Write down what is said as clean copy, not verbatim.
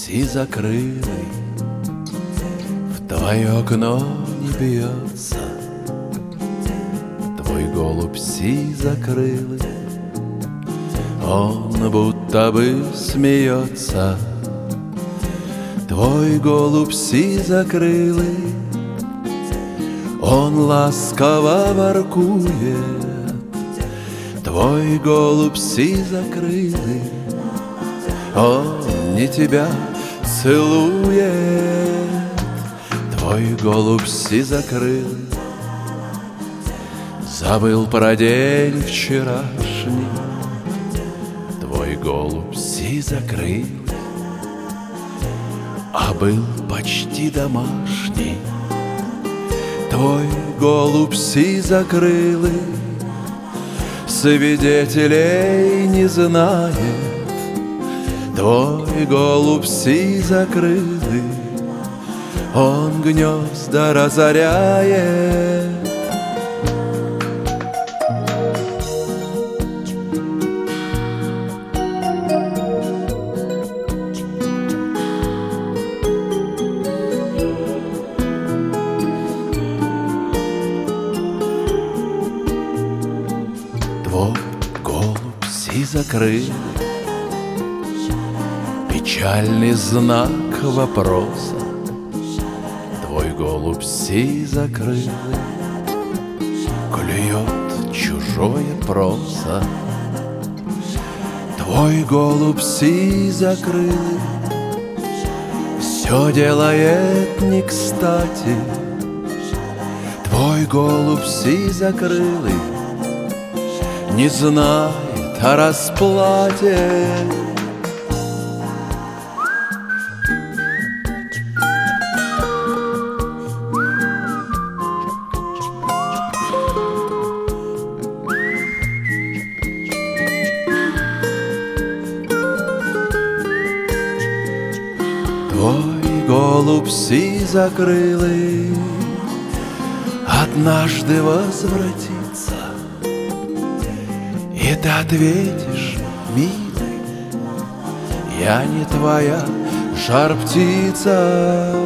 голубь-си закрылый в твое окно не бьется. Твой голубь-си закрылый, он будто бы смеется. Твой голубь-си закрылый, он ласково воркует. Твой голубь-си закрылый, он не тебя целует. Твой голубь-си закрылый забыл про день вчерашний. Твой голубь-си закрылый, а был почти домашний. Твой голубь-си закрылый свидетелей не знает. Твой голубь-си закрылый, он гнезда разоряет. Твой голубь-си закрылый, печальный знак вопроса. Твой голубь-си закрылый клюет чужое просо. Твой голубь-си закрылый все делает не кстати. Твой голубь-си закрылый не знает о расплате. Твой голубь-си закрылый однажды возвратится, и ты ответишь, милый, я не твоя жар-птица.